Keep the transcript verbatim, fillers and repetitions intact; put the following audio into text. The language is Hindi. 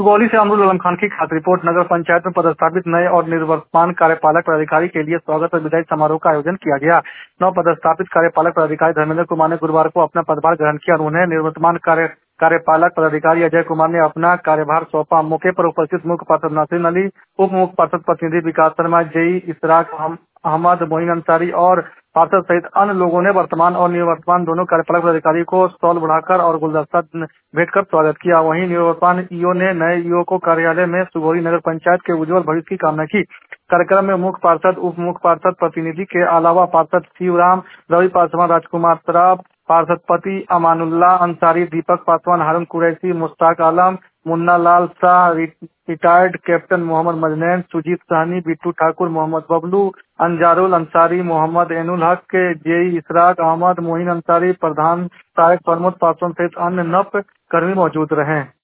सुगौली से अमरुल आलम खान की खास रिपोर्ट। नगर पंचायत में पदस्थापित नए और निवर्तमान कार्यपालक पदाधिकारी के लिए स्वागत और विदाई समारोह का आयोजन किया गया। नव पदस्थापित कार्यपालक पदाधिकारी धर्मेंद्र कुमार ने गुरुवार को अपना पदभार ग्रहण किया। उन्हें निवर्तमान कार्य कार्यपालक पदाधिकारी अजय कुमार ने अपना कार्यभार सौंपा। मौके पर उपस्थित मुख्य पार्षद नासिर अली, उप मुख्य पार्षद प्रतिनिधि विकास शर्मा, जेई इशराक अहमद, मोइन अंसारी और पार्षद सहित अन्य लोगों ने वर्तमान और निवर्तमान दोनों कार्यपालक पदाधिकारी को शॉल बढ़ाकर और गुलदस्ता भेंट कर स्वागत किया। वहीं निवर्तमान ईओ ने नए ईओ को कार्यालय में सुगौली नगर पंचायत के उज्जवल भविष्य की कामना की। कार्यक्रम में मुख्य पार्षद, उप मुख्य पार्षद प्रतिनिधि के अलावा पार्षद शिवराम, रवि पासवान, राजकुमार सराफ, पार्षद पति Amanullah Ansari, Deepak Paswan, Haroon Qureshi, Mushtaq Alam, Munna Lal Shah, retired captain Mohammad Majnain, Sujeet Sahni, Bittu Thakur, Mohammad Bablu, Anjarul Ansari, Mohammad Enul Haq, JE Ishraq Ahmad, Moin Ansari, प्रधान सहायक प्रमोद पासवान सहित अन्य नव कर्मी मौजूद रहे।